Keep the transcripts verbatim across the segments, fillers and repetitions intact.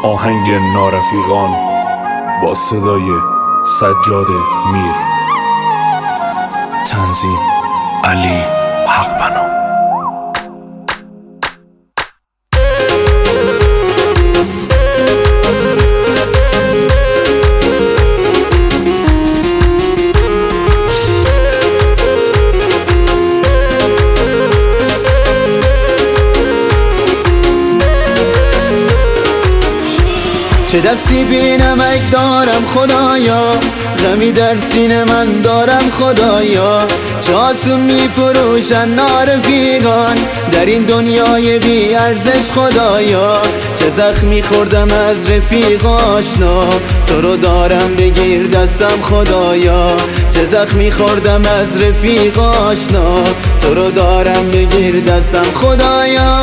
آهنگ نارفیقان با صدای سجاد میر. تنظیم علی حقبنا. چه دستی بی نمک دارم خدایا، غمی در سینه من دارم خدایا. چه آسون می فروشن نارفیقان در این دنیای بی ارزش خدایا. چه زخمی خوردم از رفیق آشنا، تو رو دارم بگیر دستم خدایا. چه زخمی خوردم از رفیق آشنا، تو رو دارم بگیر دستم خدایا.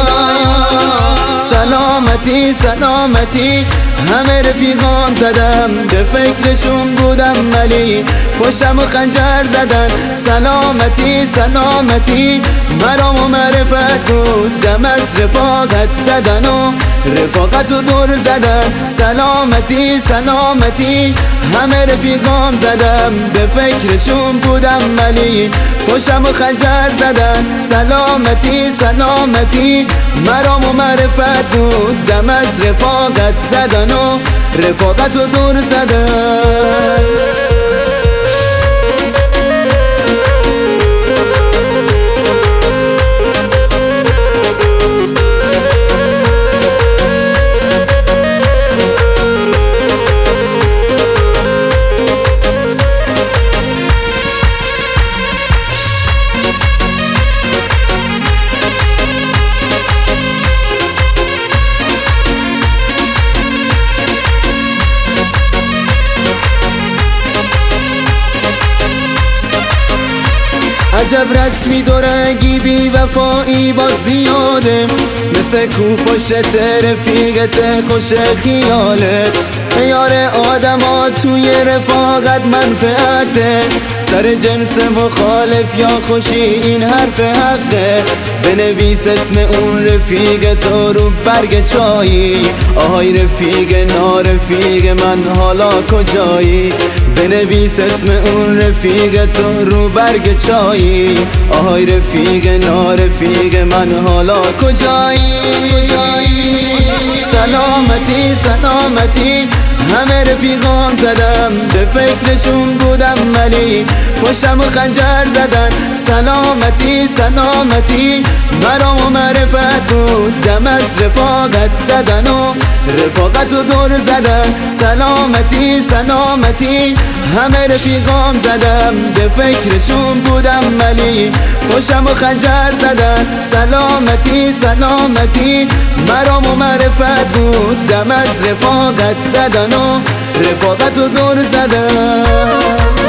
سلامتی سلامتی همه رفیقام زدم، به فکرشون بودم ولی پشتم و خنجر زدن. سلامتی سلامتی مرام و معرفت بود، دم از رفاقت زدن و رفاقت و دور زدن. سلامتی سلامتی همه رفیقام زدم، به فکرشون بودم ولی پشتم و خنجر زدن. سلامتی سلامتی مرام و معرفت بود، دم از رفاقت زدن و رفاقت و دور زدن. عجب رسمی دورنگی بی وفایی با زیاده، مثل کو پشت رفیقت خوش خیالت. یار آدم ها توی رفاقت منفعته، سر جنس مخالف یا خوشی این حرف حقه. بنویس اسم اون رفیق تو رو برگ چایی، آهای رفیق نارفیق من حالا کجایی. بنویس اسم اون رفیق تو رو برگ چایی، آهای رفیق نارفیق من حالا کجایی. سلامتی سلامتی همه رفیقام زدم، به فکرشون بودم ولی پشتم و خنجر زدن. سلامتی سلامتی مرام و معرفت بود، دم از رفاقت زدن و رفاقت و دور زدن. سلامتی سلامتی همه رفیقام زدم، به فکرشون بودم ولی پشتم و خنجر زدن. سلامتی سلامتی مرام و معرفت بود، دم از رفاقت زدن و رفاقت و دور زدن.